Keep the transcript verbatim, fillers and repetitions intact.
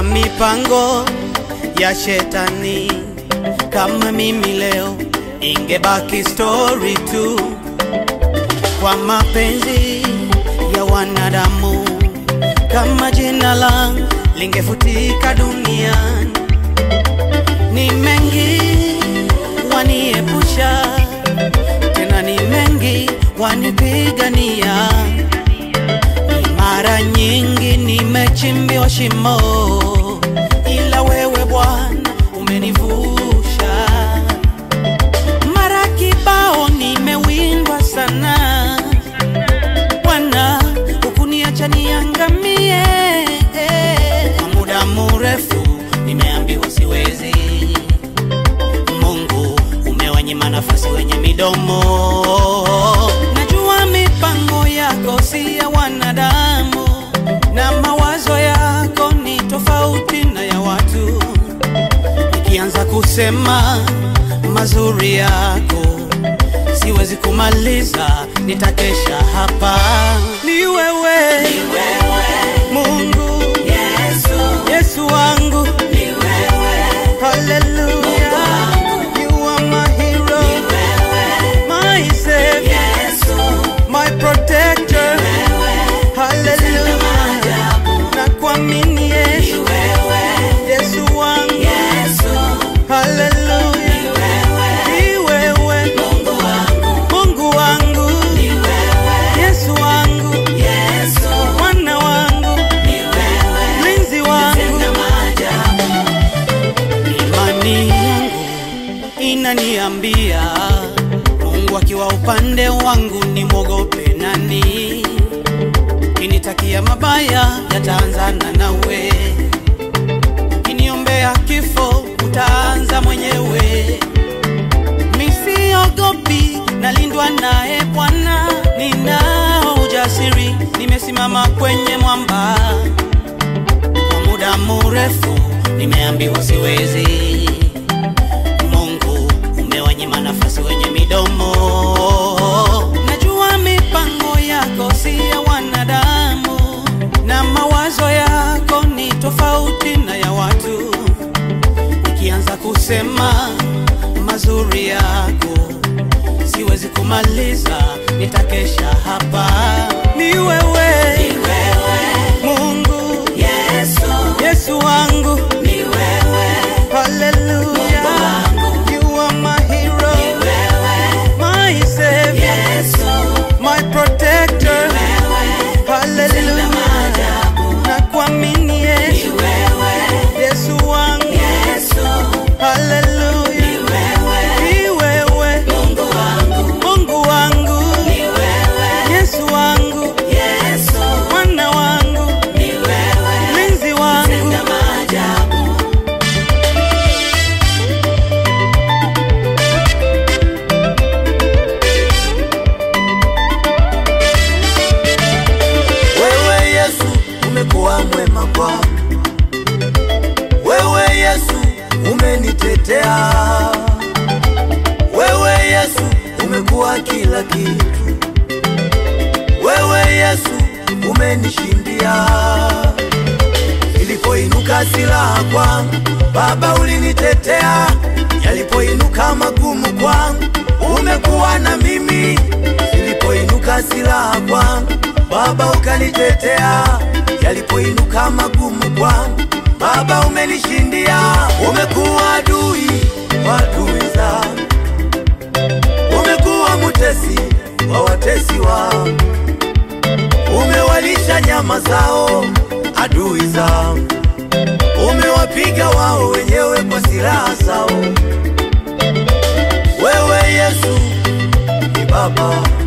Najua mipango ya shetani, kama mimi leo ingebaki story tu. Kwa mapenzi ya wanadamu, kama jina langu lingefutika duniani. Ni mengi waniepusha, tena ni mengi wanipigania. Mara nyingi nimechimbiwa shimo, ila wewe Bwana umenivusha. Mara kibao nimewindwa sana, Bwana hukuniacha niangamie. Kwa muda mrefu nimeambiwa siwezi, Mungu umewanyima nafasi wenye midomo. Najua mipango yako si ya wanadamu, na mawazo yako ni tofauti na ya watu. Nikianza kusema mazuri yako siwezi kumaliza, nitakesha hapa. Ni wewe, ni wewe Mungu, Yesu, Yesu wangu, ni wewe, hallelujah, you are my hero, ni wewe, my savior, Yesu, my protector, ni wewe, hallelujah, na kuamini Yesu, ni wewe, Yesu wangu, Yesu, hallelujah, ni wewe, ni wewe Mungu wangu, Mungu wangu, ni wewe, Yesu wangu, Yesu, mwana wangu, ni wewe, mlinzi wangu. Imani yangu inaniambia, Mungu akiwa upande wangu ni mwogope nani? Kinitakia mabaya yataanzana nawe, kiniombea kifo utaanza mwenyewe. Misiogopi, nalindwa nae Bwana, ninao ujasiri, nimesimama kwenye mwamba. Kwa muda mrefu nimeambiwa siwezi, Mungu umewanyima nafasi wenye midomo. Najua mipango yako si ya wanadamu, na mawazo yako ni tofauti na ya watu. Nikianza kusema mazuri yako siwezi kumaliza, nitakesha hapa. Ni wewe, ni wewe Mungu, Yesu, Yesu wangu, ni wewe, hallelujah, you are my hero, ni wewe, my savior, Yesu, my protector, ni wewe, hallelujah, na kuamini Yesu, ni wewe, Yesu wangu, Yesu, hallelujah, ni wewe, ni wewe Mungu wangu, Mungu wangu, ni wewe, Yesu wangu, Yesu, mwana wangu, ni wewe, mlinzi wangu. Wewe Yesu umekuwa mwema kwangu, wewe Yesu umenitetea, wewe Yesu umekuwa kila kitu, wewe Yesu umenishindia. Ilipoinuka silaha kwangu, Baba ulinitetea, yalipoinuka magumu kwangu, umekuwa na mimi. Ilipoinuka silaha kwangu, Baba ukanitetea, yalipoinuka magumu kwangu, Baba umenishindia. Umekuwa adui wa adui zangu, umekuwa mutesi wa watesi wangu, umewalisha nyama zao adui zangu, umewapiga wao wenyewe kwa silaha zao. Wewe Yesu ni Baba.